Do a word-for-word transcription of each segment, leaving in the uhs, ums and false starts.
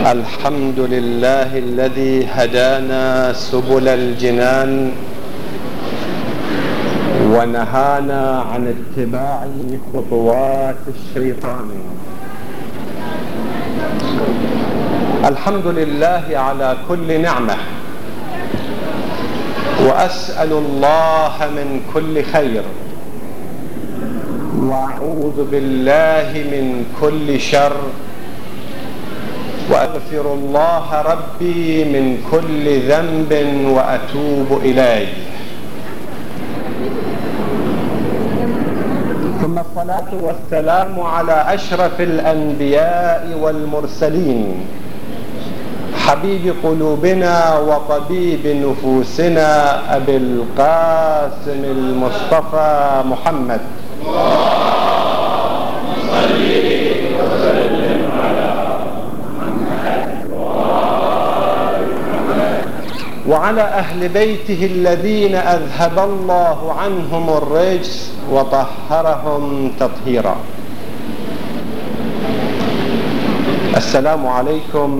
الحمد لله الذي هدانا سبل الجنان ونهانا عن اتباع خطوات الشيطان. الحمد لله على كل نعمة، وأسأل الله من كل خير، وأعوذ بالله من كل شر، وأغفر الله ربي من كل ذنب وأتوب إليه. ثم الصلاة والسلام على أشرف الأنبياء والمرسلين، حبيب قلوبنا وطبيب نفوسنا أبي القاسم المصطفى محمد، اللهم صل وسلم على محمد وعلى أهل بيته الذين أذهب الله عنهم الرجس وطهرهم تطهيرا. السلام عليكم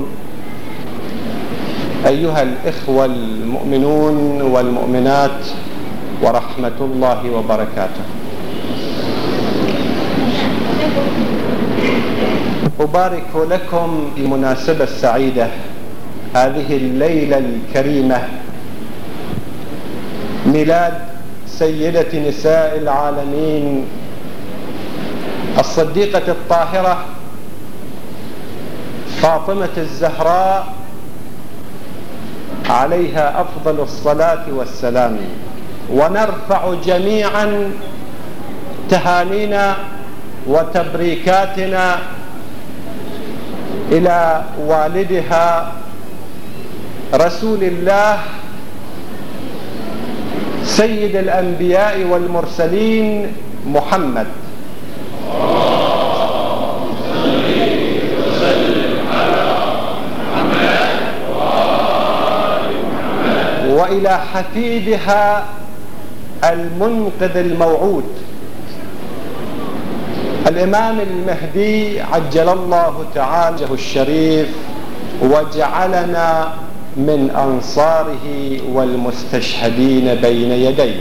أيها الإخوة المؤمنون والمؤمنات ورحمة الله وبركاته. أبارك لكم المناسبة السعيدة هذه الليلة الكريمة، ميلاد سيدة نساء العالمين الصديقة الطاهرة فاطمة الزهراء عليها أفضل الصلاة والسلام. ونرفع جميعا تهانينا وتبريكاتنا إلى والدها رسول الله سيد الأنبياء والمرسلين محمد، وإلى حفيدها المنقذ الموعود الإمام المهدي عجل الله تعالى وجهه الشريف، وجعلنا من أنصاره والمستشهدين بين يديه.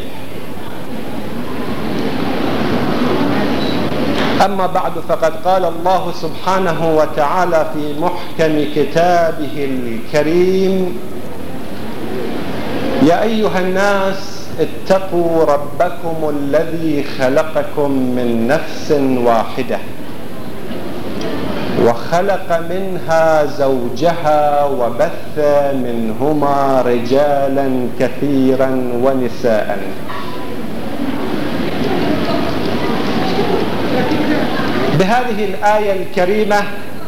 أما بعد، فقد قال الله سبحانه وتعالى في محكم كتابه الكريم: يا أيها الناس اتقوا ربكم الذي خلقكم من نفس واحدة وخلق منها زوجها وبث منهما رجالا كثيرا ونساء. بهذه الآية الكريمة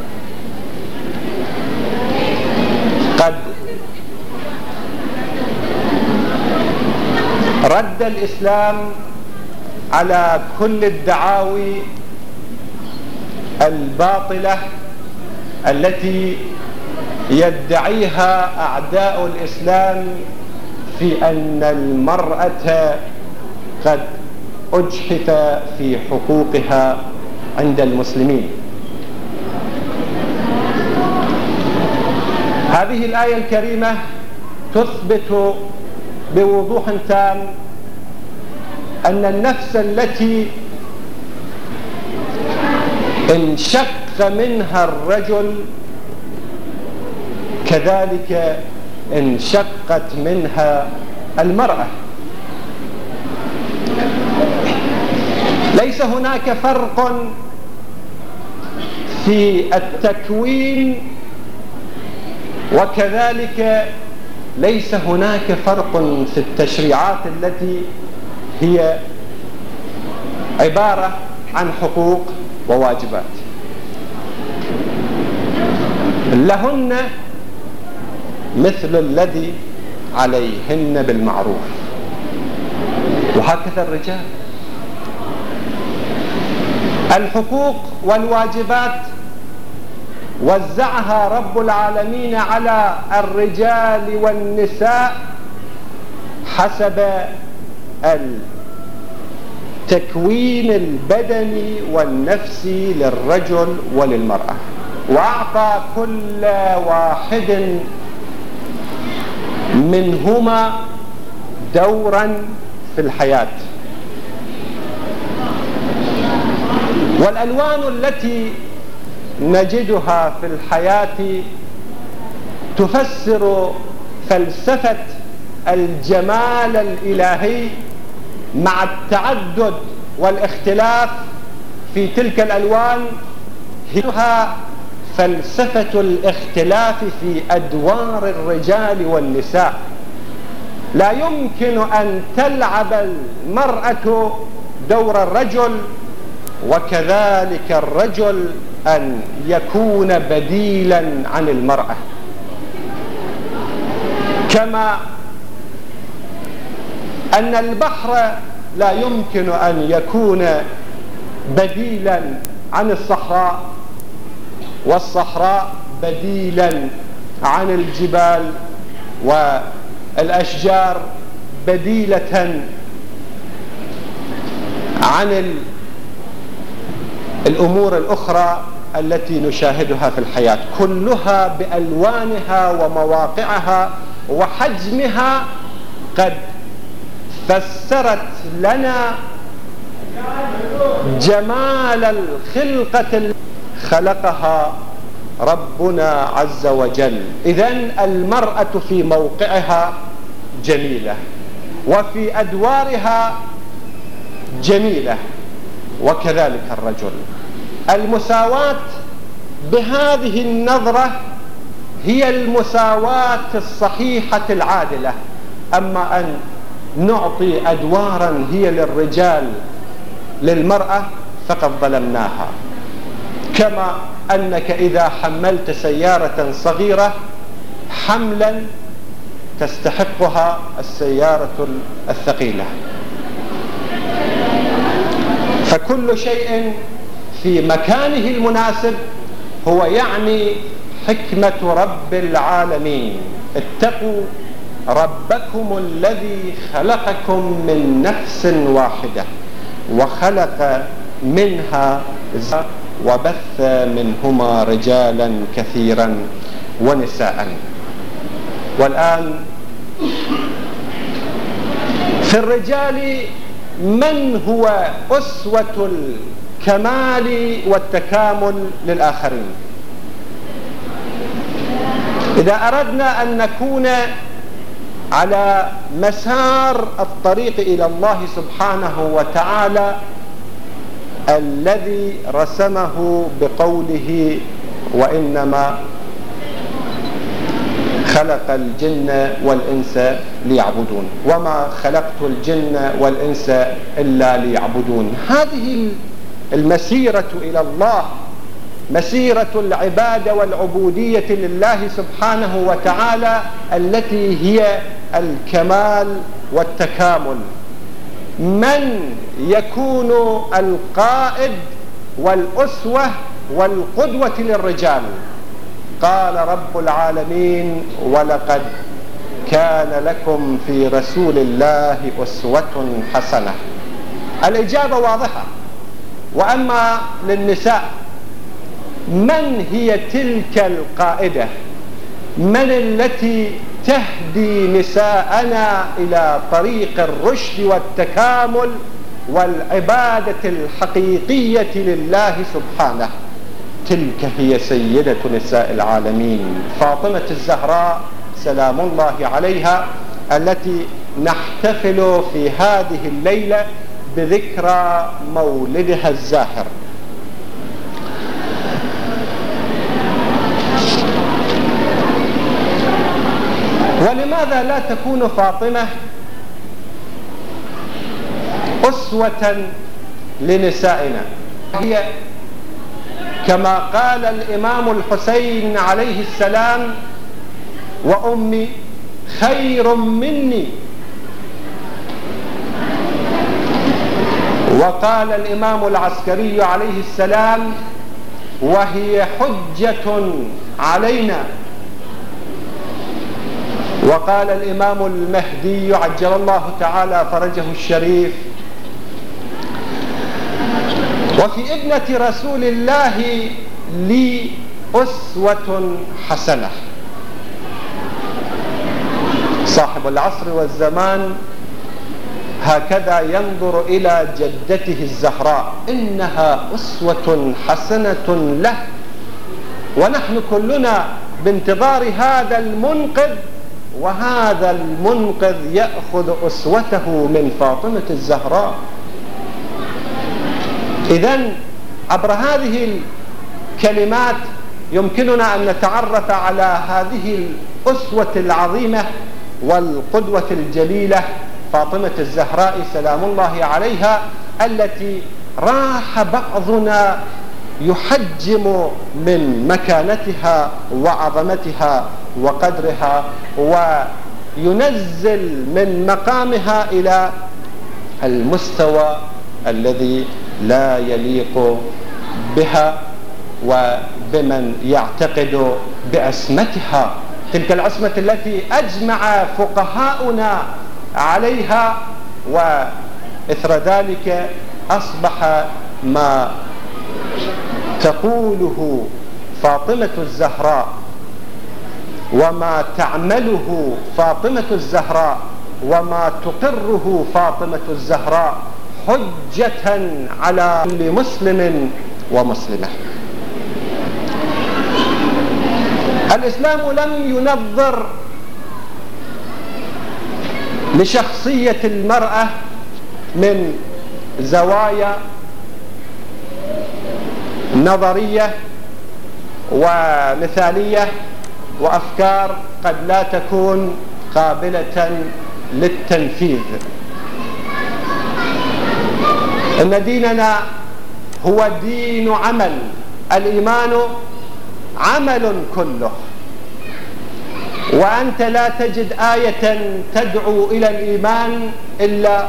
قد رد الإسلام على كل الدعاوي الباطلة التي يدعيها أعداء الإسلام في أن المرأة قد أجحف في حقوقها عند المسلمين. هذه الآية الكريمة تثبت بوضوح تام أن النفس التي انشق منها الرجل كذلك انشقت منها المرأة. ليس هناك فرق في التكوين، وكذلك ليس هناك فرق في التشريعات التي هي عبارة عن حقوق وواجبات. لهن مثل الذي عليهن بالمعروف، وهكذا الرجال. الحقوق والواجبات وزعها رب العالمين على الرجال والنساء حسب التكوين البدني والنفسي للرجل وللمرأة. وأعطى كل واحد منهما دورا في الحياة. والألوان التي نجدها في الحياة تفسر فلسفة الجمال الإلهي مع التعدد والاختلاف في تلك الألوان، هي فلسفة الاختلاف في أدوار الرجال والنساء. لا يمكن أن تلعب المرأة دور الرجل، وكذلك الرجل أن يكون بديلا عن المرأة. كما أن البحر لا يمكن أن يكون بديلا عن الصحراء، والصحراء بديلا عن الجبال، والأشجار بديلة عن الأمور الأخرى التي نشاهدها في الحياة، كلها بألوانها ومواقعها وحجمها قد فسرت لنا جمال الخلقة التي خلقها ربنا عز وجل. إذن المرأة في موقعها جميلة، وفي أدوارها جميلة، وكذلك الرجل. المساواة بهذه النظرة هي المساواة الصحيحة العادلة. أما أن نعطي أدوارا هي للرجال للمرأة فقد ظلمناها. كما أنك إذا حملت سيارة صغيرة حملا تستحقها السيارة الثقيلة. فكل شيء في مكانه المناسب هو يعني حكمة رب العالمين. اتقوا ربكم الذي خلقكم من نفس واحدة وخلق منها زوجها وبث منهما رجالا كثيرا ونساء. والآن في الرجال من هو أسوة الكمال والتكامل للآخرين؟ إذا أردنا أن نكون على مسار الطريق إلى الله سبحانه وتعالى الذي رسمه بقوله وإنما خلق الجن والإنس ليعبدون، وما خلقت الجن والإنس إلا ليعبدون. هذه المسيرة إلى الله، مسيرة العبادة والعبودية لله سبحانه وتعالى التي هي الكمال والتكامل. من يكون القائد والأسوة والقدوة للرجال؟ قال رب العالمين: ولقد كان لكم في رسول الله أسوة حسنة. الإجابة واضحة. وأما للنساء، من هي تلك القائدة؟ من التي تهدي نساءنا إلى طريق الرشد والتكامل والعبادة الحقيقية لله سبحانه؟ تلك هي سيدة نساء العالمين فاطمة الزهراء سلام الله عليها، التي نحتفل في هذه الليلة بذكرى مولدها الزاهر. ولماذا لا تكون فاطمة أسوة لنسائنا؟ هي كما قال الإمام الحسين عليه السلام: وأمي خير مني. وقال الإمام العسكري عليه السلام: وهي حجة علينا. وقال الإمام المهدي عجل الله تعالى فرجه الشريف: وفي ابنة رسول الله لي أسوة حسنة. صاحب العصر والزمان هكذا ينظر إلى جدته الزهراء، إنها أسوة حسنة له، ونحن كلنا بانتظار هذا المنقذ، وهذا المنقذ يأخذ أسوته من فاطمة الزهراء. إذن عبر هذه الكلمات يمكننا أن نتعرف على هذه الأسوة العظيمة والقدوة الجليلة فاطمة الزهراء سلام الله عليها، التي راح بعضنا يحجم من مكانتها وعظمتها وقدرها، وينزل من مقامها إلى المستوى الذي لا يليق بها وبمن يعتقد بعصمتها، تلك العصمة التي أجمع فقهاؤنا عليها. وإثر ذلك أصبح ما تقوله فاطمة الزهراء وما تعمله فاطمة الزهراء وما تقره فاطمة الزهراء حجة على كل مسلم ومسلمة. الإسلام لم ينظر لشخصية المرأة من زوايا نظرية ومثالية وأفكار قد لا تكون قابلة للتنفيذ. إن ديننا هو دين عمل، الإيمان عمل كله، وأنت لا تجد آية تدعو إلى الإيمان إلا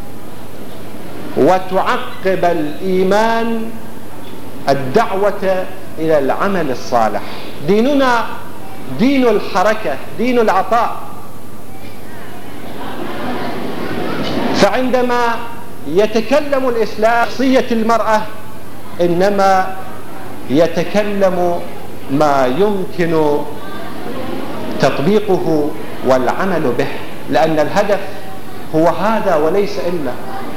وتعقب الإيمان الدعوة إلى العمل الصالح. ديننا دين الحركة، دين العطاء. فعندما يتكلم الإسلام شخصية المرأة إنما يتكلم ما يمكن تطبيقه والعمل به، لأن الهدف هو هذا وليس إلا.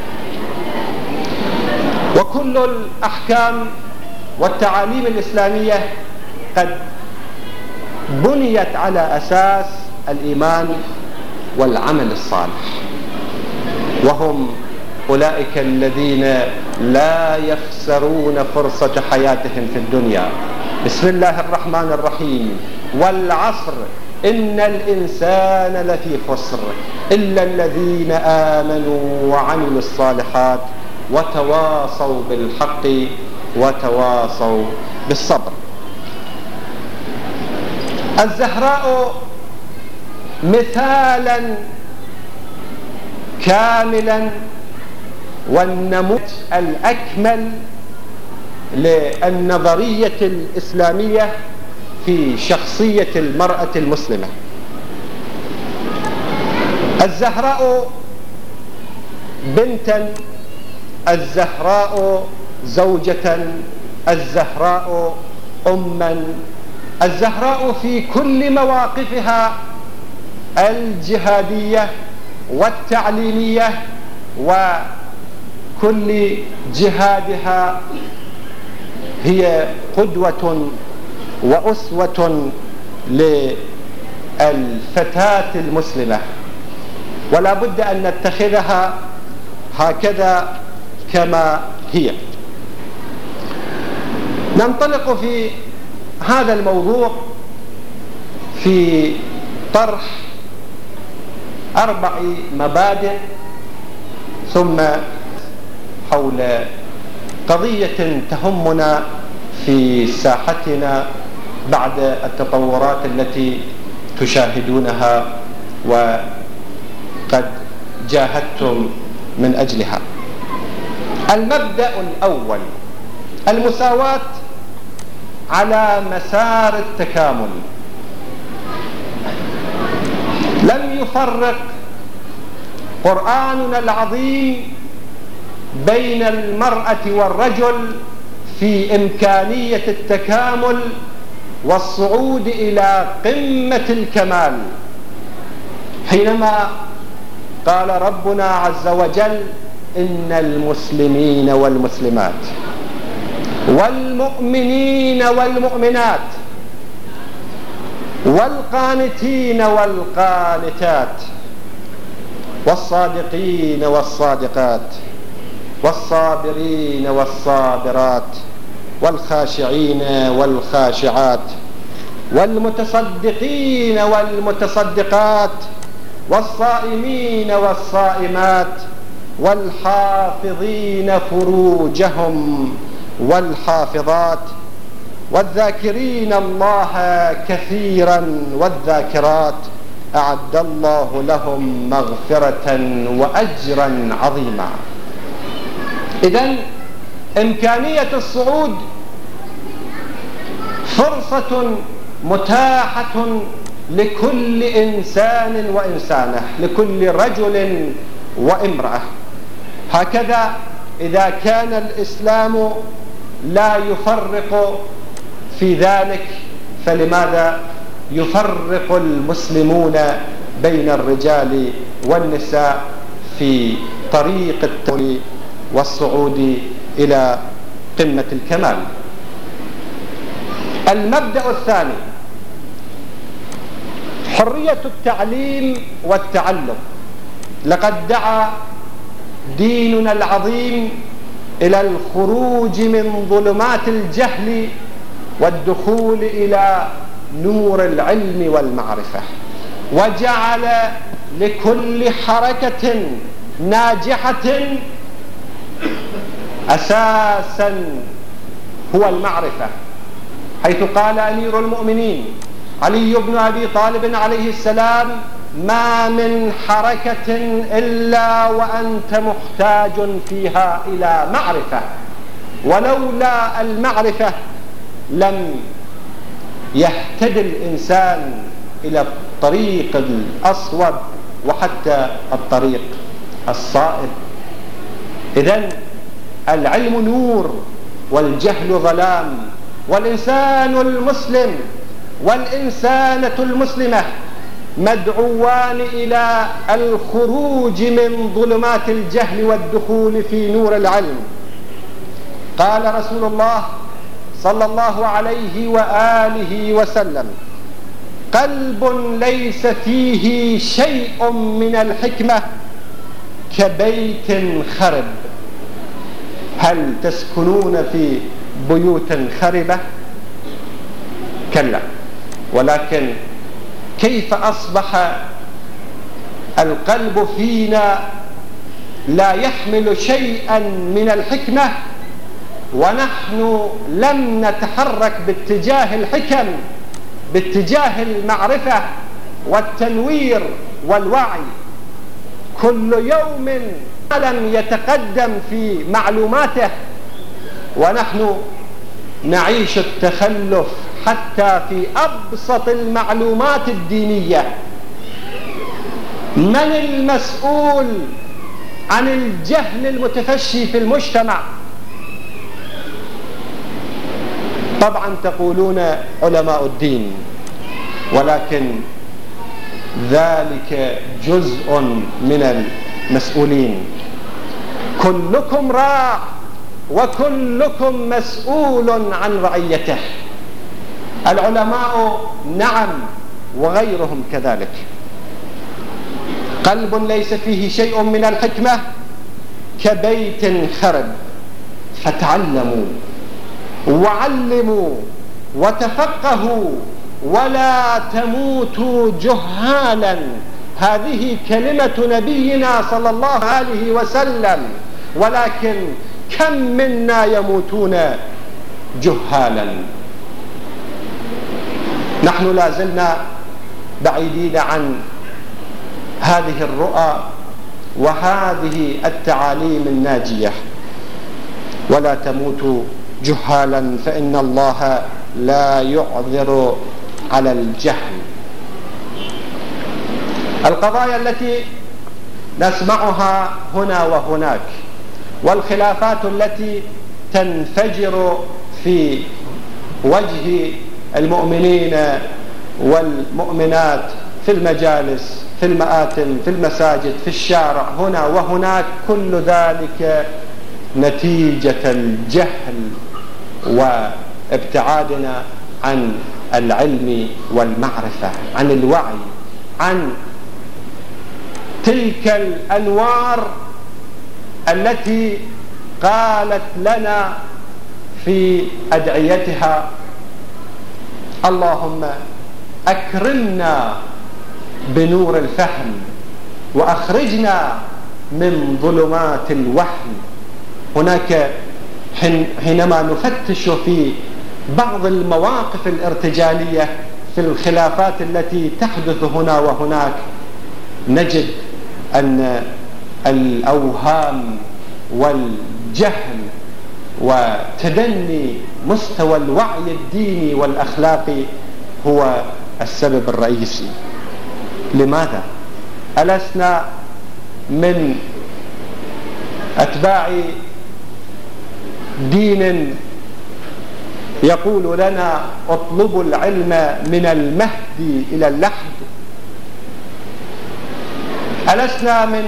وكل الأحكام والتعاليم الإسلامية قد بنيت على أساس الإيمان والعمل الصالح، وهم أولئك الذين لا يخسرون فرصة حياتهم في الدنيا. بسم الله الرحمن الرحيم. والعصر إن الإنسان لفي خسر إلا الذين آمنوا وعملوا الصالحات وتواصوا بالحق وتواصوا بالصبر. الزهراء مثالا كاملا والنموذج الأكمل للنظرية الإسلامية في شخصية المرأة المسلمة. الزهراء بنتا، الزهراء زوجة، الزهراء أما، الزهراء في كل مواقفها الجهادية والتعليمية وكل جهادها هي قدوة وأسوة للفتاة المسلمة، ولا بد أن نتخذها هكذا كما هي. ننطلق في هذا الموضوع في طرح أربع مبادئ ثم حول قضية تهمنا في ساحتنا بعد التطورات التي تشاهدونها وقد جاهدتم من أجلها. المبدأ الأول المساواة على مسار التكامل. لم يفرق قرآننا العظيم بين المرأة والرجل في إمكانية التكامل والصعود إلى قمة الكمال، حينما قال ربنا عز وجل: إن المسلمين والمسلمات والمؤمنين والمؤمنات والقانتين والقانتات والصادقين والصادقات والصابرين والصابرات والخاشعين والخاشعات والمتصدقين والمتصدقات والصائمين والصائمات والحافظين فروجهم والحافظات والذاكرين الله كثيرا والذاكرات أعد الله لهم مغفرة وأجرا عظيما. إذن إمكانية الصعود فرصة متاحة لكل إنسان وإنسانة، لكل رجل وامرأة. هكذا إذا كان الإسلام لا يفرق في ذلك، فلماذا يفرق المسلمون بين الرجال والنساء في طريق التولي والصعود إلى قمة الكمال؟ المبدأ الثاني حرية التعليم والتعلم. لقد دعا ديننا العظيم إلى الخروج من ظلمات الجهل والدخول إلى نور العلم والمعرفة، وجعل لكل حركة ناجحة أساسا هو المعرفة، حيث قال أمير المؤمنين علي بن أبي طالب عليه السلام: ما من حركة إلا وأنت محتاج فيها إلى معرفة، ولولا المعرفة لم يهتد الإنسان إلى الطريق الأصوب وحتى الطريق الصائب. إذن العلم نور والجهل ظلام، والإنسان المسلم والإنسانة المسلمة مدعوان إلى الخروج من ظلمات الجهل والدخول في نور العلم. قال رسول الله صلى الله عليه وآله وسلم: قلب ليس فيه شيء من الحكمة كبيت خرب. هل تسكنون في بيوت خربة؟ كلا، ولكن كيف أصبح القلب فينا لا يحمل شيئا من الحكمة، ونحن لم نتحرك باتجاه الحكم، باتجاه المعرفة والتنوير والوعي. كل يوم لم يتقدم في معلوماته، ونحن نعيش التخلف حتى في أبسط المعلومات الدينية. من المسؤول عن الجهل المتفشي في المجتمع؟ طبعا تقولون علماء الدين، ولكن ذلك جزء من المسؤولين. كلكم راع وكلكم مسؤول عن رعيته. العلماء نعم، وغيرهم كذلك. قلب ليس فيه شيء من الحكمة كبيت خرب، فتعلموا وعلموا وتفقهوا ولا تموتوا جهالا. هذه كلمة نبينا صلى الله عليه وسلم، ولكن كم منا يموتون جهالا؟ نحن لا زلنا بعيدين عن هذه الرؤى وهذه التعاليم الناجية. ولا تموتوا جهالا فإن الله لا يعذر على الجهل. القضايا التي نسمعها هنا وهناك والخلافات التي تنفجر في وجه المؤمنين والمؤمنات في المجالس، في المآتم، في المساجد، في الشارع، هنا وهناك، كل ذلك نتيجة الجهل وابتعادنا عن العلم والمعرفة، عن الوعي، عن تلك الأنوار التي قالت لنا في أدعيتها: اللهم أكرمنا بنور الفهم وأخرجنا من ظلمات الوهم. هناك حينما نفتش في بعض المواقف الارتجالية في الخلافات التي تحدث هنا وهناك، نجد أن الأوهام والجهل وتدني مستوى الوعي الديني والأخلاقي هو السبب الرئيسي. لماذا؟ ألسنا من أتباع دين يقول لنا اطلبوا العلم من المهد إلى اللحد؟ ألسنا من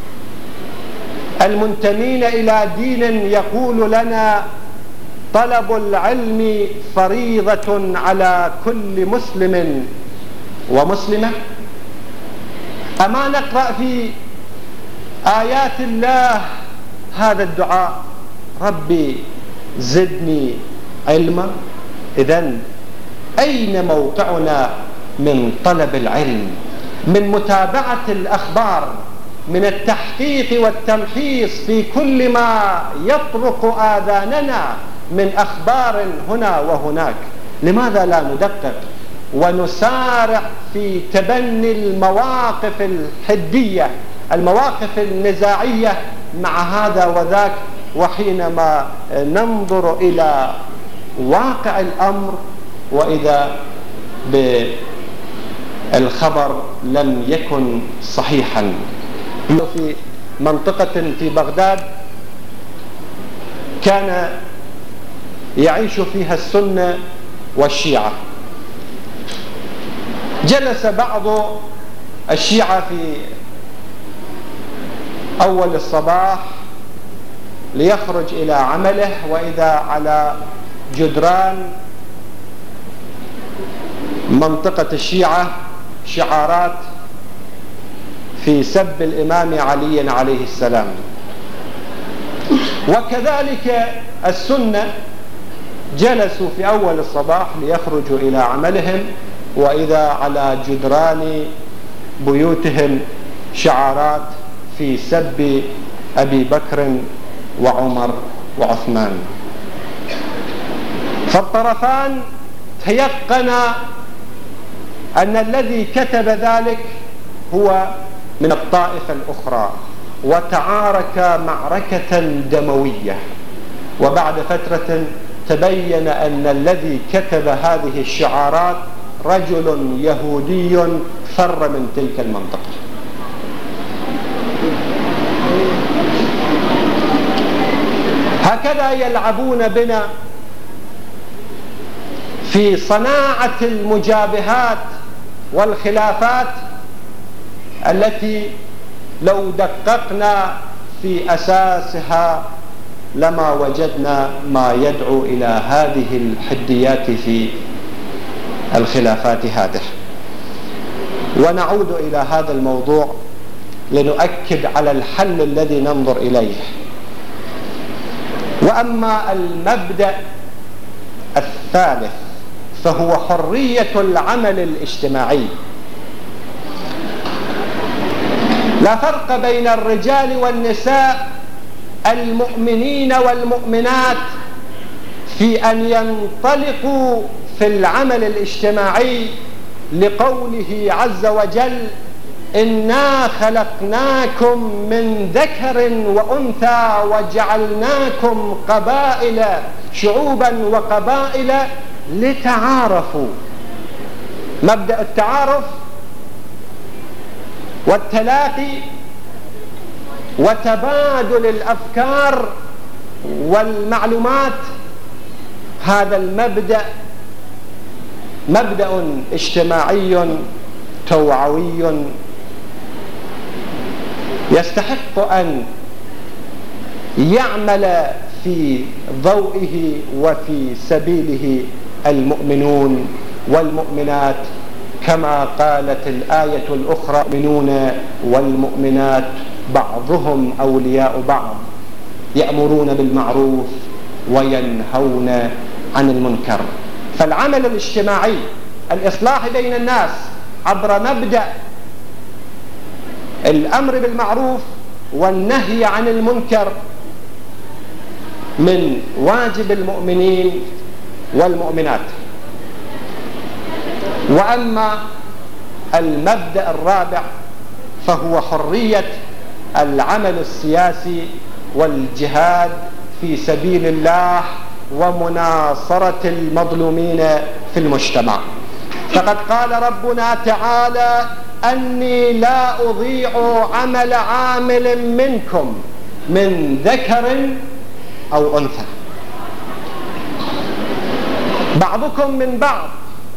المنتمين إلى دين يقول لنا طلب العلم فريضة على كل مسلم ومسلمة؟ أما نقرأ في آيات الله هذا الدعاء: ربي زدني علما؟ إذن أين موقعنا من طلب العلم، من متابعة الأخبار، من التحقيق والتمحيص في كل ما يطرق آذاننا من أخبار هنا وهناك؟ لماذا لا ندقق ونسارع في تبني المواقف الحدية، المواقف النزاعية مع هذا وذاك، وحينما ننظر إلى واقع الأمر وإذا بالخبر لم يكن صحيحا؟ في منطقة في بغداد كان يعيش فيها السنة والشيعة. جلس بعض الشيعة في أول الصباح ليخرج إلى عمله، وإذا على جدران منطقة الشيعة شعارات في سب الإمام علي عليه السلام. وكذلك السنة جلسوا في أول الصباح ليخرجوا إلى عملهم، وإذا على جدران بيوتهم شعارات في سب أبي بكر وعمر وعثمان. فالطرفان تيقنا أن الذي كتب ذلك هو من الطائفة الأخرى، وتعارك معركة دموية. وبعد فترة تبين أن الذي كتب هذه الشعارات رجل يهودي فر من تلك المنطقة. هكذا يلعبون بنا في صناعة المجابهات والخلافات التي لو دققنا في أساسها لما وجدنا ما يدعو إلى هذه الحديات في الخلافات هذه. ونعود إلى هذا الموضوع لنؤكد على الحل الذي ننظر إليه. وأما المبدأ الثالث فهو حرية العمل الاجتماعي. لا فرق بين الرجال والنساء المؤمنين والمؤمنات في أن ينطلقوا في العمل الاجتماعي لقوله عز وجل: إنا خلقناكم من ذكر وأنثى وجعلناكم قبائل شعوبا وقبائل لتعارفوا. مبدأ التعارف والتلاقي وتبادل الأفكار والمعلومات، هذا المبدأ مبدأ اجتماعي توعوي يستحق أن يعمل في ضوئه وفي سبيله المؤمنون والمؤمنات، كما قالت الآية الأخرى: المؤمنون والمؤمنات بعضهم أولياء بعض يأمرون بالمعروف وينهون عن المنكر. فالعمل الاجتماعي، الإصلاح بين الناس عبر مبدأ الأمر بالمعروف والنهي عن المنكر، من واجب المؤمنين والمؤمنات. وأما المبدأ الرابع فهو حرية العمل السياسي والجهاد في سبيل الله ومناصرة المظلومين في المجتمع. فقد قال ربنا تعالى: أني لا أضيع عمل عامل منكم من ذكر أو أنثى، بعضكم من بعض.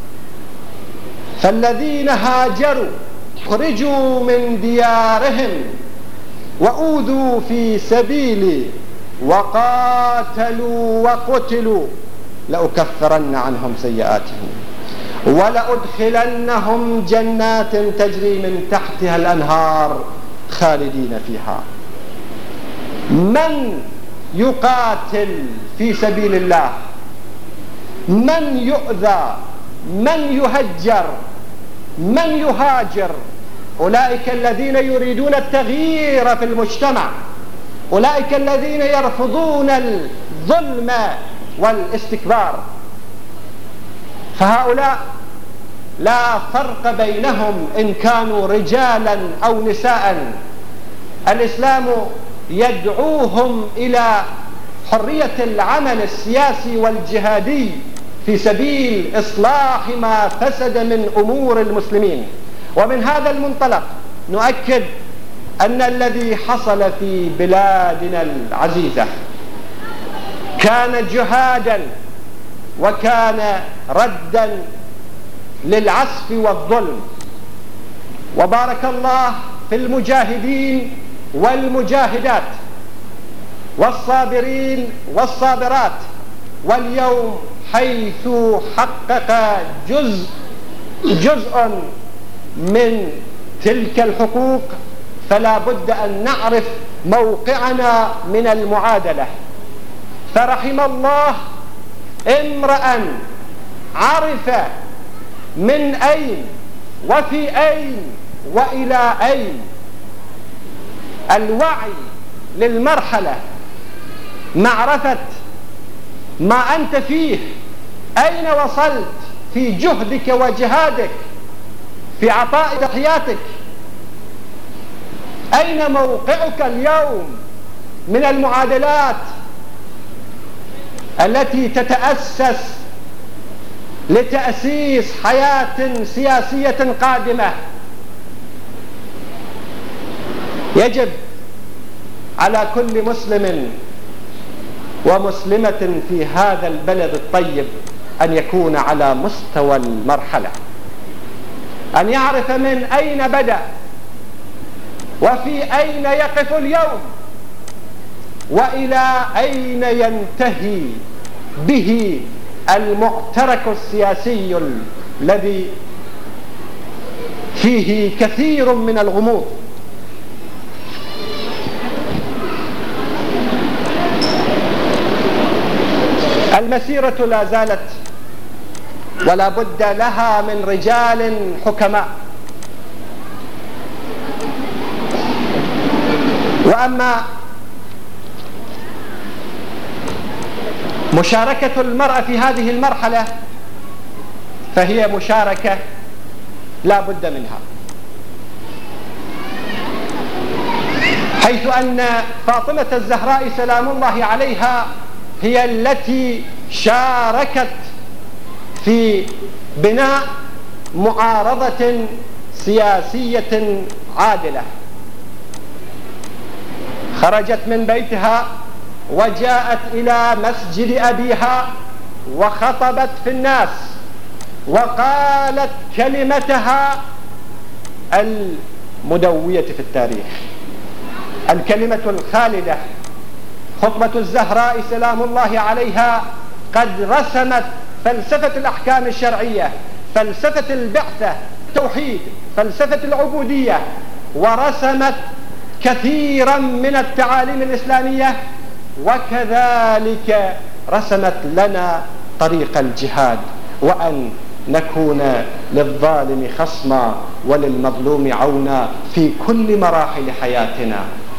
فالذين هاجروا خرجوا من ديارهم وأوذوا في سبيلي وقاتلوا وقتلوا لأكفرن عنهم سيئاتهم ولأدخلنهم جنات تجري من تحتها الأنهار خالدين فيها. من يقاتل في سبيل الله، من يؤذى، من يهجر، من يهاجر، أولئك الذين يريدون التغيير في المجتمع، أولئك الذين يرفضون الظلم والاستكبار. فهؤلاء لا فرق بينهم إن كانوا رجالا أو نساء. الإسلام يدعوهم إلى حرية العمل السياسي والجهادي في سبيل إصلاح ما فسد من أمور المسلمين. ومن هذا المنطلق نؤكد أن الذي حصل في بلادنا العزيزة كان جهادا وكان ردا للعسف والظلم. وبارك الله في المجاهدين والمجاهدات والصابرين والصابرات. واليوم حيث حقق جزء جزء من تلك الحقوق فلا بد أن نعرف موقعنا من المعادلة. فرحم الله امرأ عرف من أين وفي أين وإلى أين. الوعي للمرحلة، معرفة ما أنت فيه، أين وصلت في جهدك وجهادك في عطاء ضحياتك، أين موقعك اليوم من المعادلات التي تتأسس لتأسيس حياة سياسية قادمة. يجب على كل مسلم ومسلمة في هذا البلد الطيب أن يكون على مستوى المرحلة، أن يعرف من أين بدأ وفي أين يقف اليوم وإلى أين ينتهي به المعترك السياسي الذي فيه كثير من الغموض. المسيرة لا زالت ولا بد لها من رجال حكماء. وأما مشاركة المرأة في هذه المرحلة فهي مشاركة لا بد منها، حيث أن فاطمة الزهراء سلام الله عليها هي التي شاركت في بناء معارضة سياسية عادلة. خرجت من بيتها وجاءت إلى مسجد أبيها وخطبت في الناس وقالت كلمتها المدوية في التاريخ، الكلمة الخالدة. خطبة الزهراء سلام الله عليها قد رسمت فلسفة الأحكام الشرعية، فلسفة البعثة، التوحيد، فلسفة العبودية، ورسمت كثيرا من التعاليم الإسلامية، وكذلك رسمت لنا طريق الجهاد، وأن نكون للظالم خصما وللمظلوم عونا في كل مراحل حياتنا.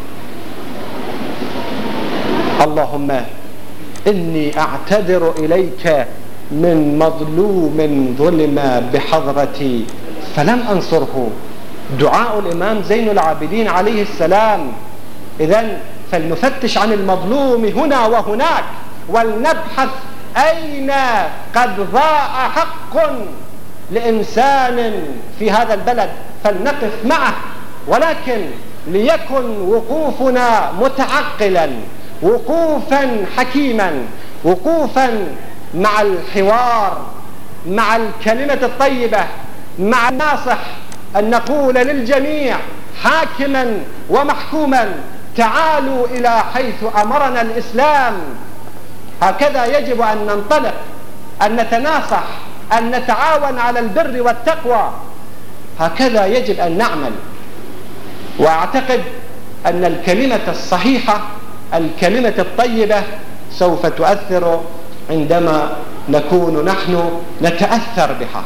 اللهم إني أعتذر إليك من مظلوم ظلم بحضرتي فلم أنصره. دعاء الإمام زين العابدين عليه السلام. إذن فلنفتش عن المظلوم هنا وهناك، ولنبحث أين قد ضاع حق لإنسان في هذا البلد فلنقف معه، ولكن ليكن وقوفنا متعقلا، وقوفا حكيما، وقوفا مع الحوار، مع الكلمة الطيبة، مع الناصح، أن نقول للجميع حاكما ومحكوما تعالوا إلى حيث أمرنا الإسلام. هكذا يجب أن ننطلق، أن نتناصح، أن نتعاون على البر والتقوى. هكذا يجب أن نعمل. وأعتقد أن الكلمة الصحيحة، الكلمة الطيبة سوف تؤثر عندما نكون نحن نتأثر بها.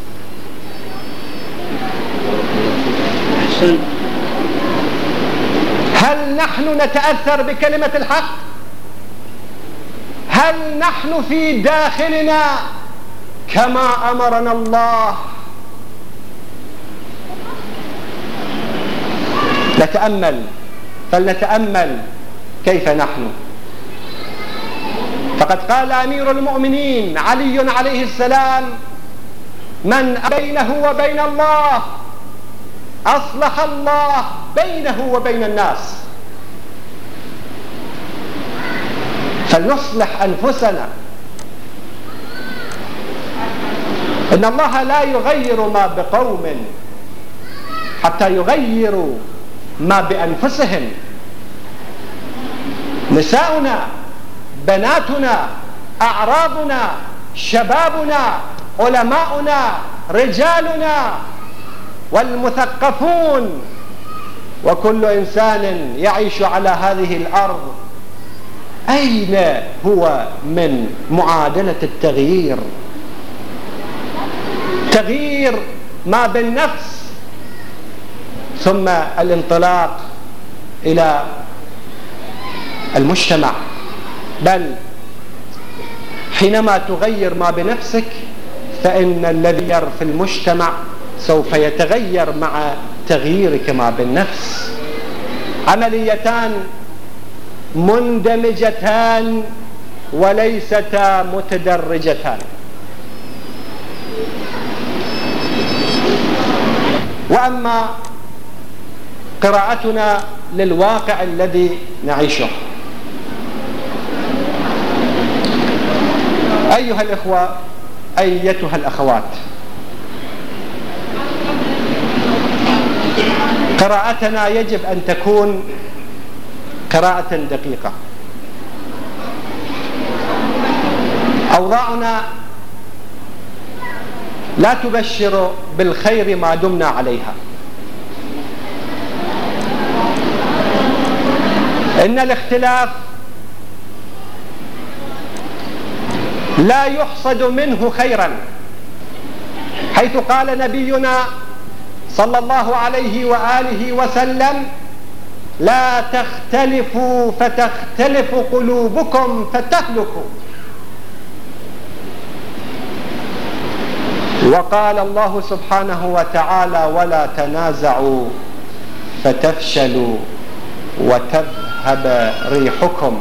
هل نحن نتأثر بكلمة الحق؟ هل نحن في داخلنا كما أمرنا الله؟ نتأمل، فلنتأمل كيف نحن. فقد قال أمير المؤمنين علي عليه السلام: من بينه وبين الله أصلح الله بينه وبين الناس. فلنصلح أنفسنا. إن الله لا يغير ما بقوم حتى يغيروا ما بأنفسهم. نساؤنا، بناتنا، أعراضنا، شبابنا، علماؤنا، رجالنا، والمثقفون، وكل إنسان يعيش على هذه الأرض، أين هو من معادلة التغيير؟ تغيير ما بالنفس، ثم الانطلاق إلى المجتمع. بل حينما تغير ما بنفسك فإن الذي ير في المجتمع سوف يتغير مع تغييرك ما بالنفس. عمليتان مندمجتان وليستا متدرجتان. وأما قراءتنا للواقع الذي نعيشه، أيها الإخوة، أيتها الأخوات، قراءتنا يجب أن تكون قراءة دقيقة. أوضاعنا لا تبشر بالخير ما دمنا عليها. إن الاختلاف لا يحصد منه خيرا، حيث قال نبينا صلى الله عليه وآله وسلم: لا تختلفوا فتختلف قلوبكم فتهلكوا. وقال الله سبحانه وتعالى: ولا تنازعوا فتفشلوا وتذهب ريحكم.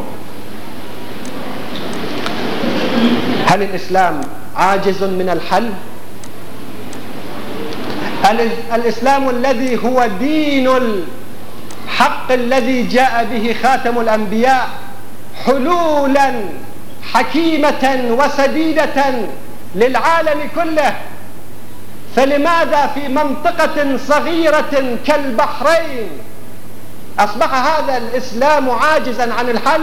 هل الإسلام عاجز من الحل؟ الإسلام الذي هو دين الحق الذي جاء به خاتم الأنبياء حلولا حكيمة وسديدة للعالم كله، فلماذا في منطقة صغيرة كالبحرين أصبح هذا الإسلام عاجزا عن الحل؟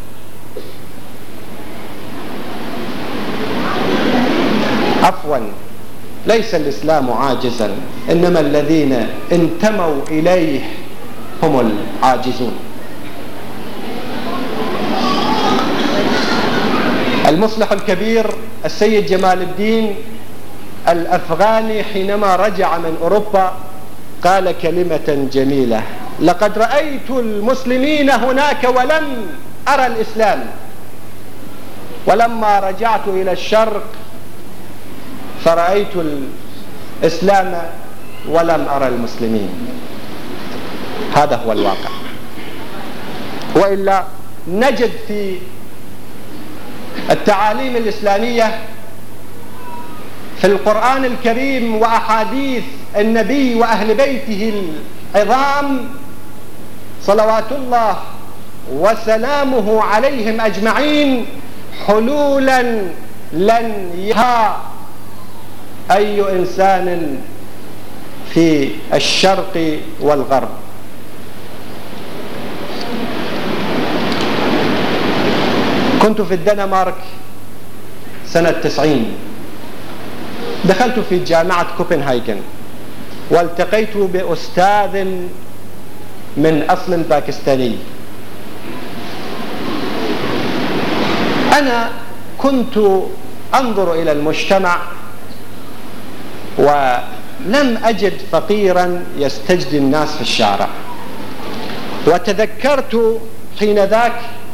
عفوا، ليس الإسلام عاجزا، إنما الذين انتموا إليه هم العاجزون. المصلح الكبير السيد جمال الدين الأفغاني حينما رجع من أوروبا قال كلمة جميلة: لقد رأيت المسلمين هناك ولم أرى الإسلام، ولما رجعت إلى الشرق فرأيت الإسلام ولم أرى المسلمين. هذا هو الواقع. وإلا نجد في التعاليم الإسلامية في القرآن الكريم وأحاديث النبي وأهل بيته العظام صلوات الله وسلامه عليهم أجمعين حلولا لن يها أي إنسان في الشرق والغرب. كنت في الدنمارك سنة تسعين، دخلت في جامعة كوبنهاجن والتقيت بأستاذ من أصل باكستاني. أنا كنت أنظر إلى المجتمع ولم أجد فقيرا يستجدي الناس في الشارع، وتذكرت حين ذاك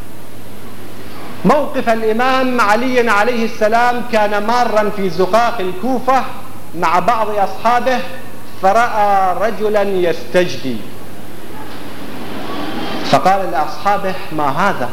موقف الإمام علي عليه السلام، كان مارا في زقاق الكوفة مع بعض أصحابه فرأى رجلا يستجدي، فقال لأصحابه: ما هذا؟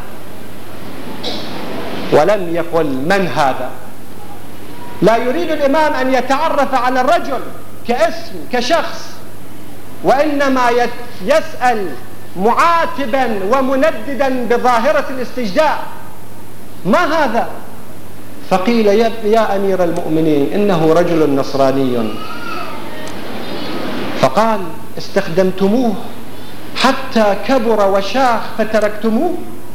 ولم يقل من هذا. لا يريد الإمام أن يتعرف على الرجل كاسم كشخص، وإنما يسأل معاتبا ومنددا بظاهرة الاستجداء: ما هذا؟ فقيل: يا أمير المؤمنين إنه رجل نصراني. فقال: استخدمتموه حتى كبر وشاخ فتركتموه؟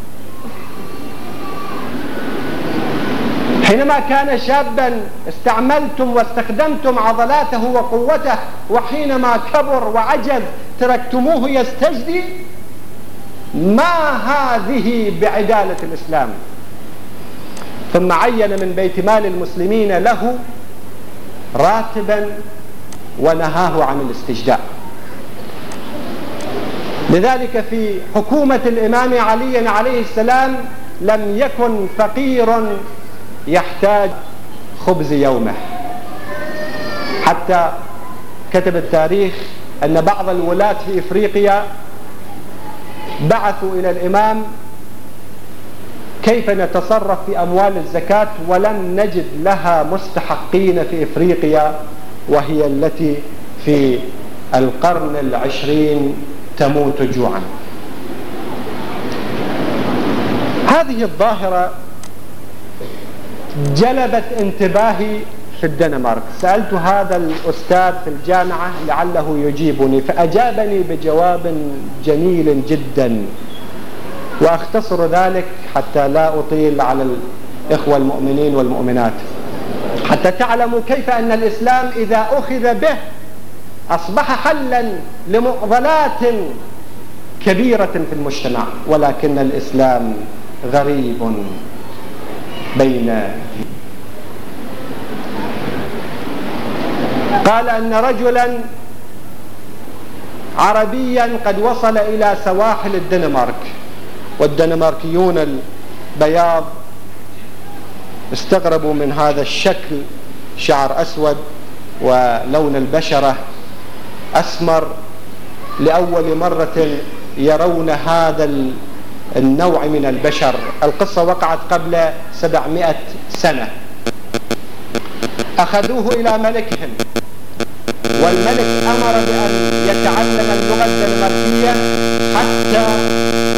حينما كان شابا استعملتم واستخدمتم عضلاته وقوته، وحينما كبر وعجز تركتموه يستجدي؟ ما هذه بعدالة الإسلام؟ ثم عين من بيت مال المسلمين له راتبا ونهاه عن الاستجداء. لذلك في حكومة الإمام علي عليه السلام لم يكن فقير يحتاج خبز يومه، حتى كتب التاريخ أن بعض الولاة في إفريقيا بعثوا إلى الإمام: كيف نتصرف في أموال الزكاة ولم نجد لها مستحقين في إفريقيا، وهي التي في القرن العشرين تموت جوعا. هذه الظاهرة جلبت انتباهي في الدنمارك. سألت هذا الأستاذ في الجامعة لعله يجيبني، فأجابني بجواب جميل جدا، وأختصر ذلك حتى لا أطيل على الإخوة المؤمنين والمؤمنات، حتى تعلموا كيف أن الإسلام إذا أخذ به أصبح حلا لمعضلات كبيرة في المجتمع، ولكن الإسلام غريب بين. قال أن رجلا عربيا قد وصل إلى سواحل الدنمارك، والدنماركيون البياض استغربوا من هذا الشكل، شعر أسود ولون البشرة أسمر، لأول مرة يرون هذا النوع من البشر. القصة وقعت قبل سبعمائة سنة. أخذوه إلى ملكهم، والملك أمر بأن يتعلم اللغة الدنماركية حتى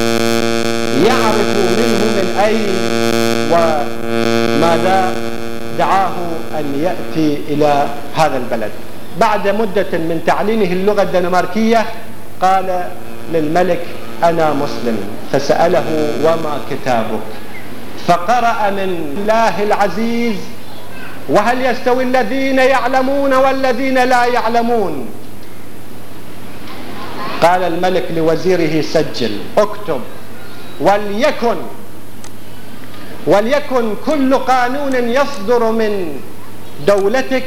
يعرفوا منه من أين وماذا دعاه أن يأتي إلى هذا البلد. بعد مدة من تعليمه اللغة الدنماركية قال للملك: أنا مسلم. فسأله: وما كتابك؟ فقرأ من الله العزيز: وهل يستوي الذين يعلمون والذين لا يعلمون؟ قال الملك لوزيره: سجل، اكتب، وليكن وليكن كل قانون يصدر من دولتك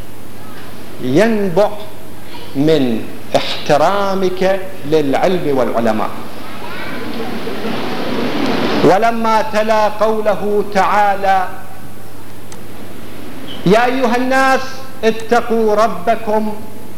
ينبع من احترامك للعلم والعلماء. ولما تلا قوله تعالى: يا أيها الناس اتقوا ربكم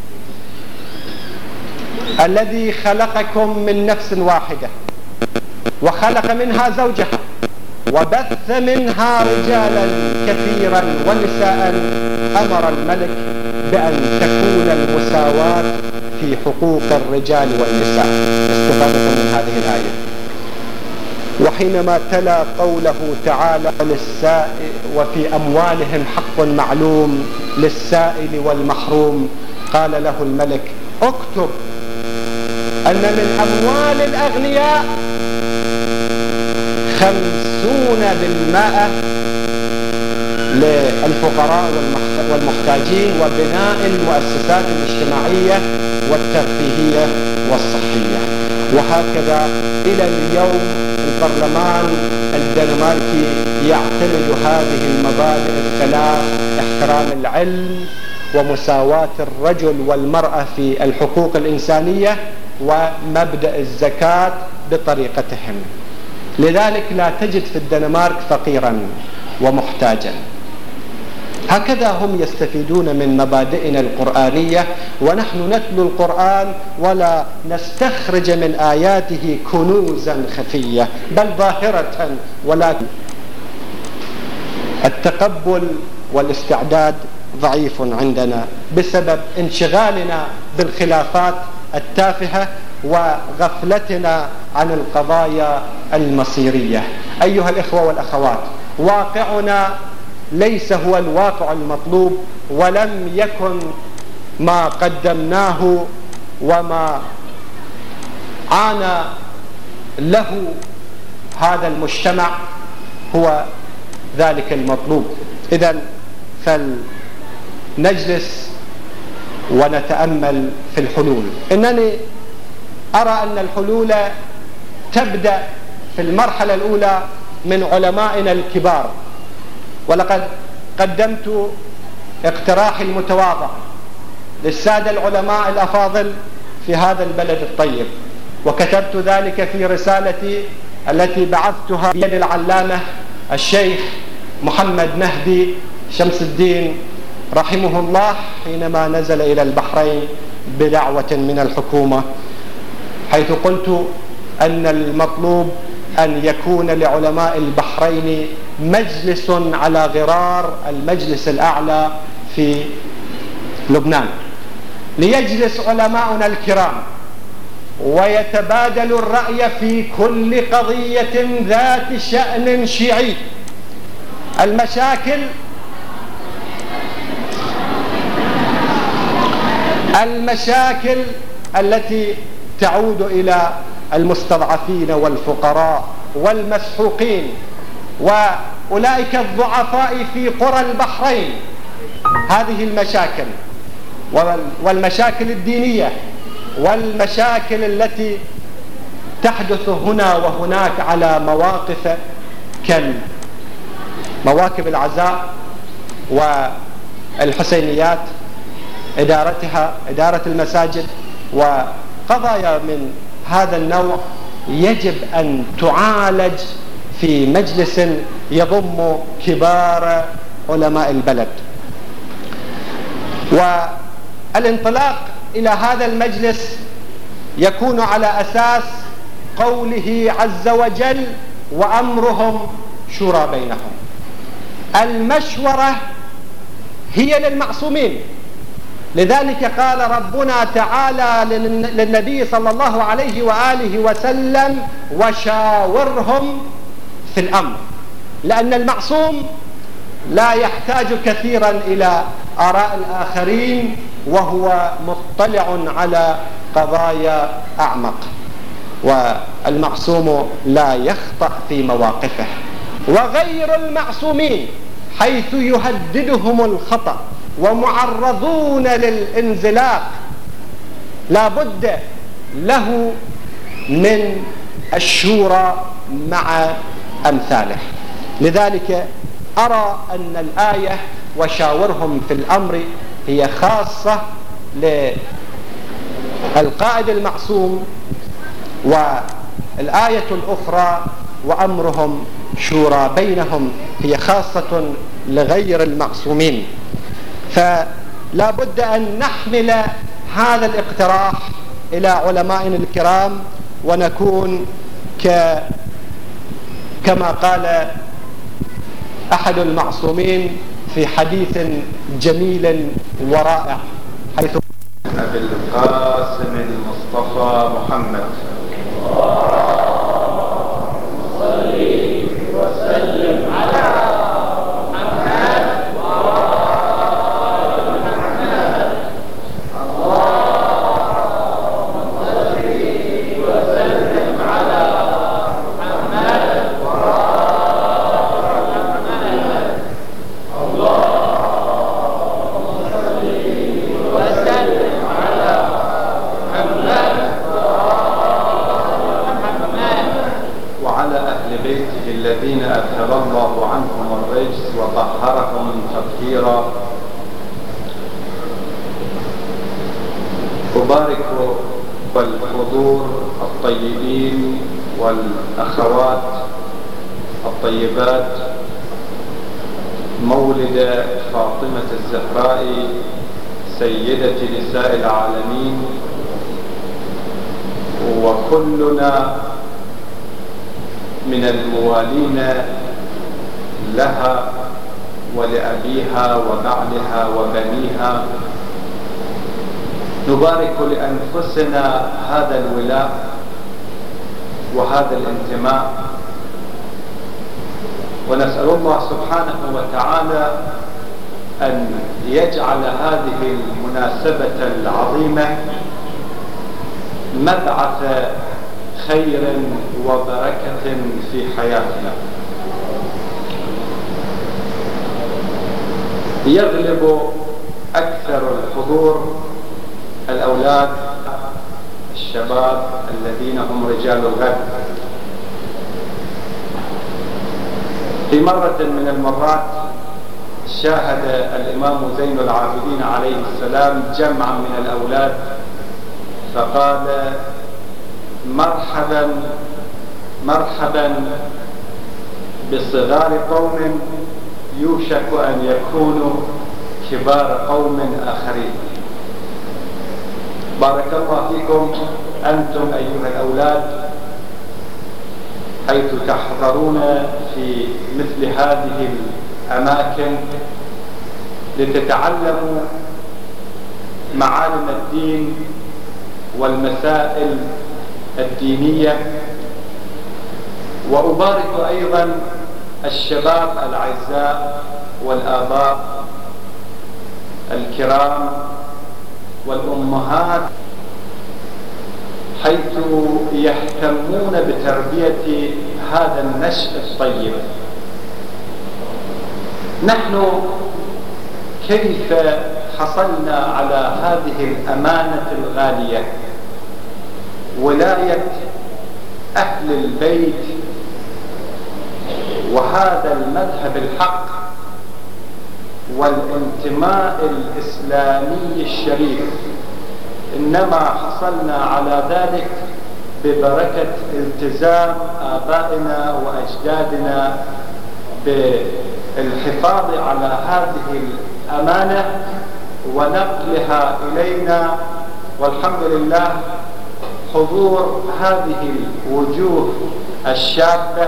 الذي خلقكم من نفس واحدة وخلق منها زوجها وبث منها رجالا كثيرا ونساء، أمر الملك بأن تكون المساواة في حقوق الرجال والنساء استفادة من هذه الآية. وحينما تلا قوله تعالى: للسائل وفي أموالهم حق معلوم للسائل والمحروم، قال له الملك: اكتب أن من أموال الأغنياء خمسون بالمائة للفقراء والمحتاجين وبناء المؤسسات الاجتماعية والترفيهية والصحية. وهكذا إلى اليوم البرلمان الدنماركي يعتمد هذه المبادئ الثلاث: احترام العلم، ومساواة الرجل والمرأة في الحقوق الإنسانية، ومبدأ الزكاة بطريقتهم. لذلك لا تجد في الدنمارك فقيرا ومحتاجا. هكذا هم يستفيدون من مبادئنا القرآنية، ونحن نتلو القرآن ولا نستخرج من آياته كنوزا خفية بل ظاهرة. ولكن التقبل والاستعداد ضعيف عندنا بسبب انشغالنا بالخلافات التافهة وغفلتنا عن القضايا المصيرية. أيها الإخوة والأخوات، واقعنا ليس هو الواقع المطلوب، ولم يكن ما قدمناه وما عانى له هذا المجتمع هو ذلك المطلوب. إذن فلنجلس ونتأمل في الحلول. إنني أرى أن الحلول تبدأ في المرحلة الأولى من علمائنا الكبار، ولقد قدمت اقتراحي المتواضع للسادة العلماء الأفاضل في هذا البلد الطيب، وكتبت ذلك في رسالتي التي بعثتها بيد العلامة الشيخ محمد مهدي شمس الدين رحمه الله حينما نزل إلى البحرين بدعوة من الحكومة، حيث قلت أن المطلوب أن يكون لعلماء البحرين مجلس على غرار المجلس الأعلى في لبنان، ليجلس علماؤنا الكرام ويتبادل الرأي في كل قضية ذات شأن شيعي. المشاكل المشاكل التي تعود إلى المستضعفين والفقراء والمسحوقين وأولئك الضعفاء في قرى البحرين، هذه المشاكل والمشاكل الدينية والمشاكل التي تحدث هنا وهناك على مواقف كالمواكب العزاء والحسينيات، إدارتها إدارة المساجد وقضايا من هذا النوع، يجب أن تعالج في مجلس يضم كبار علماء البلد. والانطلاق إلى هذا المجلس يكون على أساس قوله عز وجل: وأمرهم شورى بينهم. المشورة هي للمعصومين، لذلك قال ربنا تعالى للنبي صلى الله عليه وآله وسلم: وشاورهم في الأمر، لأن المعصوم لا يحتاج كثيرا إلى آراء الآخرين، وهو مطلع على قضايا أعمق، والمعصوم لا يخطأ في مواقفه. وغير المعصومين حيث يهددهم الخطأ ومعرضون للانزلاق لا بد له من الشورى مع أمثاله. لذلك أرى أن الآية وشاورهم في الأمر هي خاصة للقائد المعصوم، والآية الأخرى وأمرهم شورى بينهم هي خاصة لغير المعصومين. فلا بد أن نحمل هذا الاقتراح إلى علمائنا الكرام، ونكون ك كما قال أحد المعصومين في حديث جميل ورائع، حيث أبي القاسم المصطفى محمد صلي وسلم على محمد وآل محمد. اللهم صلي وسلم على محمد وآل محمد. اللهم صلي وسلم على محمد وعلى أهل بيته الذين أذهب الله عنهم الرجس وطهرهم تطهيرا. أبارك بالحضور الطيبين والأخوات الطيبات مولد فاطمة الزهراء سيدة نساء العالمين، وكلنا من الموالين لها ولأبيها وبعلها وبنيها. نبارك لأنفسنا هذا الولاء وهذا الانتماء، ونسأل الله سبحانه وتعالى أن يجعل هذه المناسبة العظيمة مبعث خير وبركة في حياتنا. يغلب أكثر الحضور الأولاد الشباب الذين هم رجال الغد. في مرة من المرات شاهد الإمام زين العابدين عليه السلام جمعا من الأولاد، فقال: مرحبا مرحبا بصغار قوم يوشك أن يكونوا كبار قوم آخرين. بارك الله فيكم أنتم أيها الأولاد، حيث تحضرون في مثل هذه الأماكن لتتعلموا معالم الدين والمسائل الدينية. وأبارك أيضا الشباب الأعزاء والآباء الكرام والأمهات، حيث يهتمون بتربية هذا النشء الطيب. نحن كيف حصلنا على هذه الأمانة الغالية، ولاية أهل البيت وهذا المذهب الحق والانتماء الإسلامي الشريف؟ إنما حصلنا على ذلك ببركة التزام آبائنا وأجدادنا بالحفاظ على هذه الأمانة ونقلها إلينا. والحمد لله حضور هذه الوجوه الشابة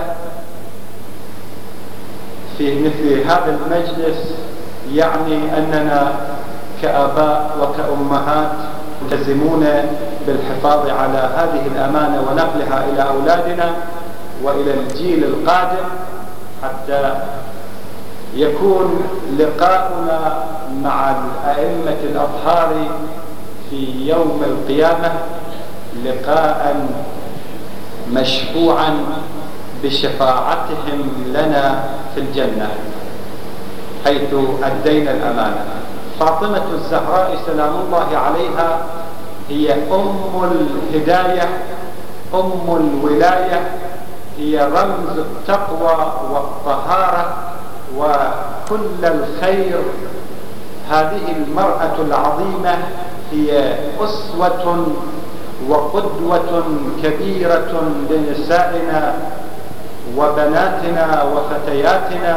في مثل هذا المجلس يعني أننا كآباء وكأمهات ملتزمون بالحفاظ على هذه الأمانة ونقلها إلى أولادنا وإلى الجيل القادم، حتى يكون لقاؤنا مع الأئمة الأطهار في يوم القيامة لقاء مشفوعا بشفاعتهم لنا في الجنة حيث أدينا الأمانة. فاطمة الزهراء سلام الله عليها هي أم الهداية، أم الولاية، هي رمز التقوى والطهارة وكل الخير. هذه المرأة العظيمة هي أسوة وقدوة كبيرة لنسائنا وبناتنا وفتياتنا.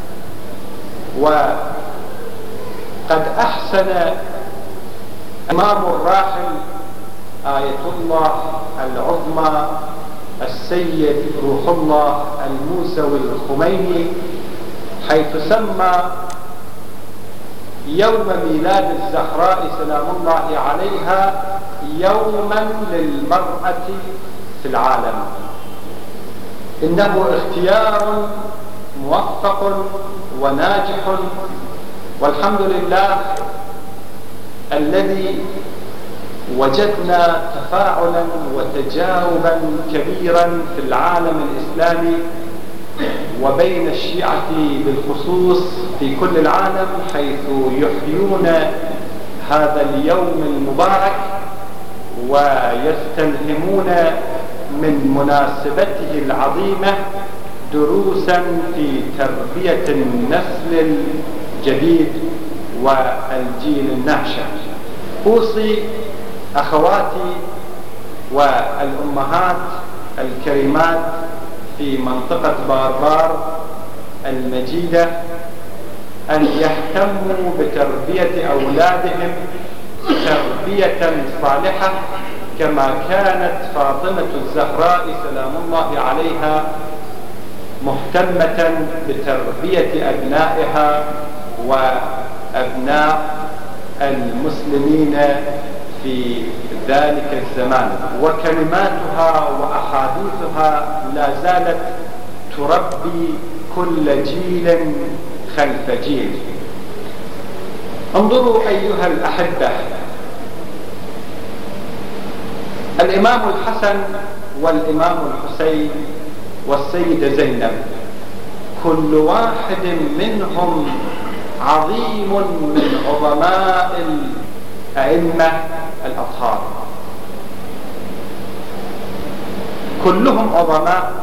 وقد أحسن الإمام الراحل آية الله العظمى السيد روح الله الموسوي الخميني حيث سمى يوم ميلاد الزهراء سلام الله عليها يوما للمرأة في العالم. إنه اختيار موفق وناجح، والحمد لله الذي وجدنا تفاعلا وتجاوبا كبيرا في العالم الإسلامي وبين الشيعة بالخصوص في كل العالم، حيث يحيون هذا اليوم المبارك ويستلهمون من مناسبته العظيمة دروسا في تربية النسل الجديد والجيل الناشئ. أوصي أخواتي والأمهات الكريمات في منطقة باربار المجيدة أن يهتموا بتربية أولادهم تربية صالحة كما كانت فاطمة الزهراء سلام الله عليها مهتمة بتربية أبنائها وأبناء المسلمين في ذلك الزمان. وكلماتها وأحاديثها لا زالت تربي كل جيل خلف جيل. انظروا أيها الأحبة، الإمام الحسن والإمام الحسين والسيدة زينب كل واحد منهم عظيم من عظماء الأئمة الأطهار، كلهم عظماء.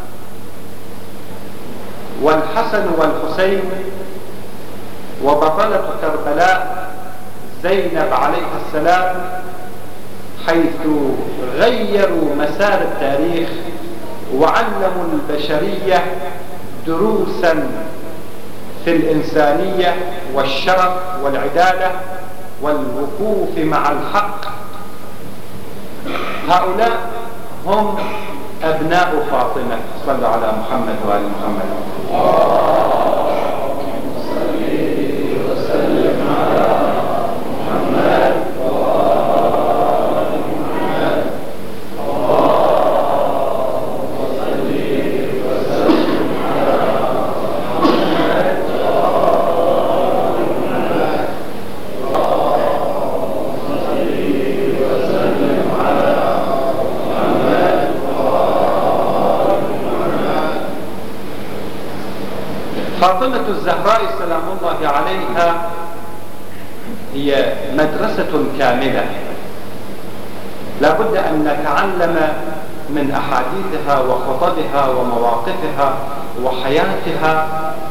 والحسن والحسين وبطلة كربلاء زينب عليها السلام حيث غيروا مسار التاريخ وعلموا البشرية دروسا في الإنسانية والشرف والعدالة والوقوف مع الحق. هؤلاء هم أبناء فاطمة. صلوا على محمد وآل محمد. اللهم صل وسلم على محمد وآل محمد. اللهم صل وسلم على محمد وآل محمد. اللهم صل وسلم على محمد وآل محمد. فاطمة الزهراء سلام الله عليها هي مدرسة كاملة، لا بد أن نتعلم من أحاديثها وخطبها ومواقفها وحياتها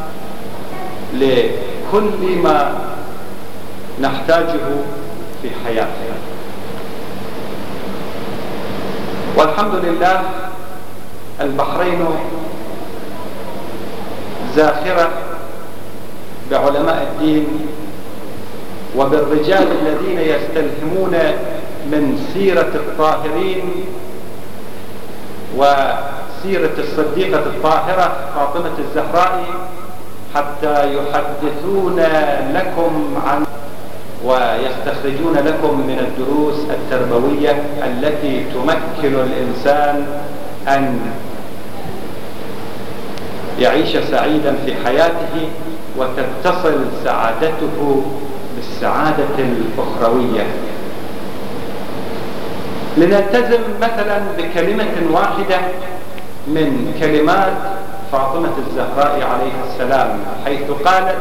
لكل ما نحتاجه في حياتها. والحمد لله البحرين زاخرة بعلماء الدين وبالرجال الذين يستلهمون من سيرة الطاهرين وسيرة الصديقة الطاهرة فاطمة الزهراء حتى يحدثون لكم عن ويستخرجون لكم من الدروس التربوية التي تمكن الإنسان أن يعيش سعيدا في حياته وتتصل سعادته بالسعادة الأخروية. لنلتزم مثلا بكلمة واحدة من كلمات فاطمة الزهراء عليها السلام، حيث قالت: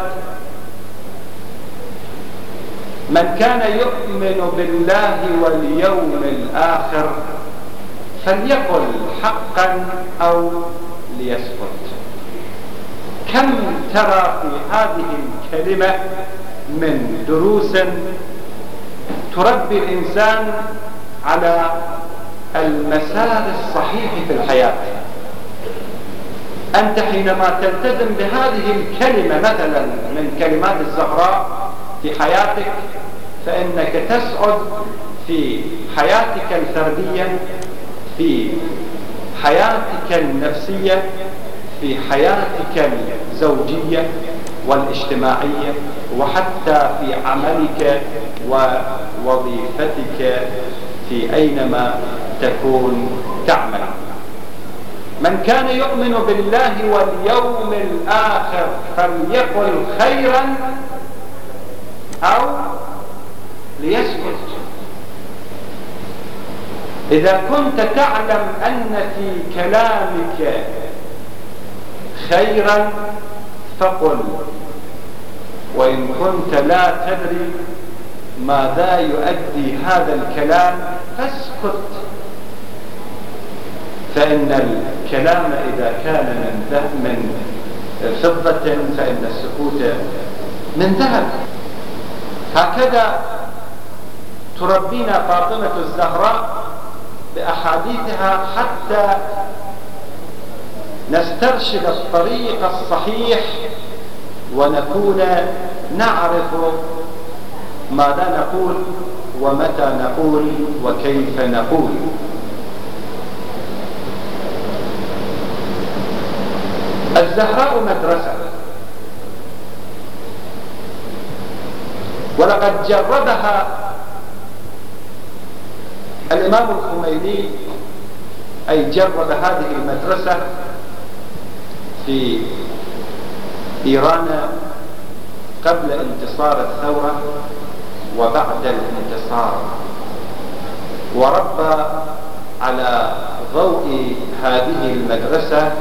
من كان يؤمن بالله واليوم الآخر فليقل حقا أو ليسكت. كم ترى في هذه الكلمة من دروس تربي الإنسان على المسار الصحيح في الحياة. أنت حينما تلتزم بهذه الكلمة مثلا من كلمات الزهراء في حياتك، فإنك تسعد في حياتك الفردية، في حياتك النفسية، في حياتك الزوجية والاجتماعية، وحتى في عملك ووظيفتك في أينما تكون تعمل. من كان يؤمن بالله واليوم الآخر فليقل خيرا أو ليسكت. إذا كنت تعلم أن في كلامك خيرا فقل، وإن كنت لا تدري ماذا يؤدي هذا الكلام فاسكت، فإن الكلام إذا كان من من فضة فإن السكوت من ذهب. هكذا تربينا فاطمة الزهراء بأحاديثها حتى نسترشد الطريق الصحيح ونكون نعرف ماذا نقول ومتى نقول وكيف نقول. الزهراء مدرسة، ولقد جربها الإمام الخميني، أي جرب هذه المدرسة في إيران قبل انتصار الثورة وبعد الانتصار، وربى على ضوء هذه المدرسة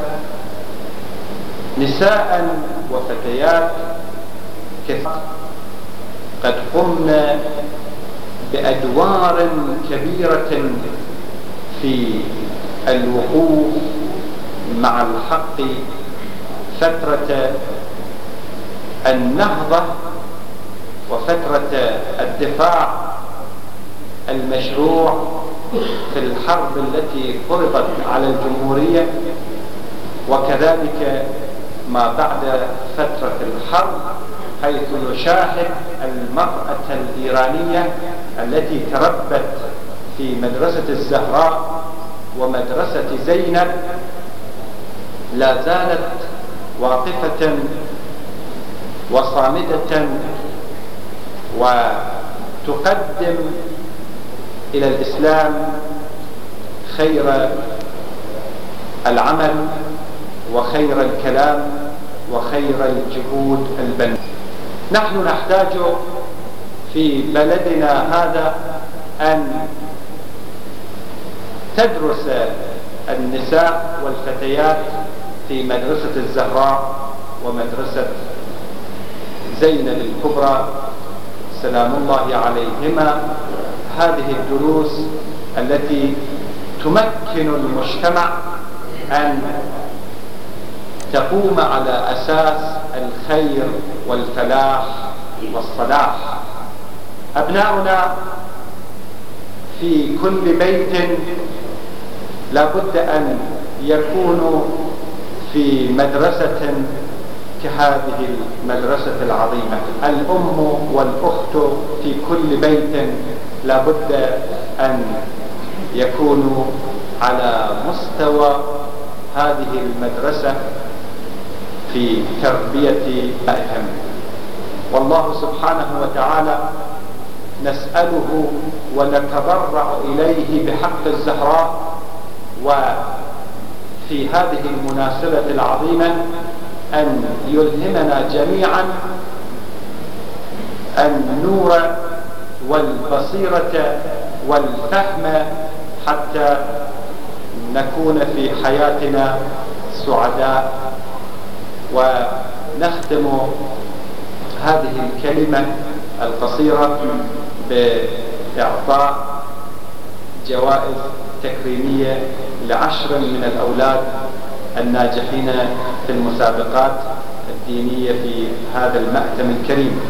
نساء وفتيات كثير قد قمنا بأدوار كبيرة في الوقوف مع الحق فترة النهضة وفترة الدفاع المشروع في الحرب التي فرضت على الجمهورية، وكذلك ما بعد فترة الحرب، حيث نشاهد المرأة الإيرانية التي تربت في مدرسة الزهراء ومدرسة زينب لا زالت واقفة وصامدة وتقدم إلى الإسلام خير العمل وخير الكلام وخير الجهود البنية. نحن نحتاج في بلدنا هذا أن تدرس النساء والفتيات في مدرسة الزهراء ومدرسة زينب الكبرى سلام الله عليهما هذه الدروس التي تمكن المجتمع أن تقوم على أساس الخير والفلاح والصلاح. أبناؤنا في كل بيت لا بد أن يكونوا في مدرسة كهذه المدرسة العظيمة. الأم والأخت في كل بيت لا بد أن يكونوا على مستوى هذه المدرسة في تربية أبنائهم. والله سبحانه وتعالى نسأله ونتضرع إليه بحق الزهراء وفي هذه المناسبة العظيمة أن يلهمنا جميعا النور والبصيرة والفهم حتى نكون في حياتنا سعداء. ونختم هذه الكلمة القصيرة بإعطاء جوائز تكريمية لعشر من الأولاد الناجحين في المسابقات الدينية في هذا المأتم الكريم.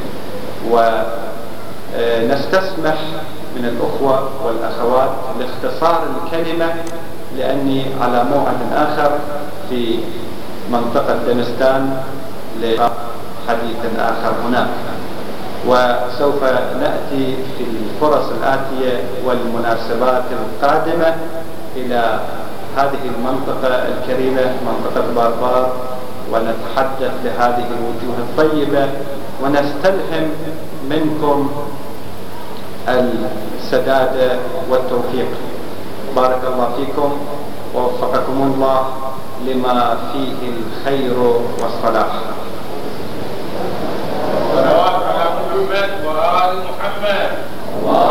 ونستسمح من الأخوة والأخوات لاختصار الكلمة لأني على موعد آخر في منطقة دمستان لحديث آخر هناك، وسوف نأتي في الفرص الآتية والمناسبات القادمة إلى هذه المنطقة الكريمة منطقة باربار ونتحدث لهذه الوجوه الطيبة ونستلهم منكم السداد والتوفيق. بارك الله فيكم ووفقكم الله لما فيه الخير والصلاح. صلوات على محمد وآل محمد.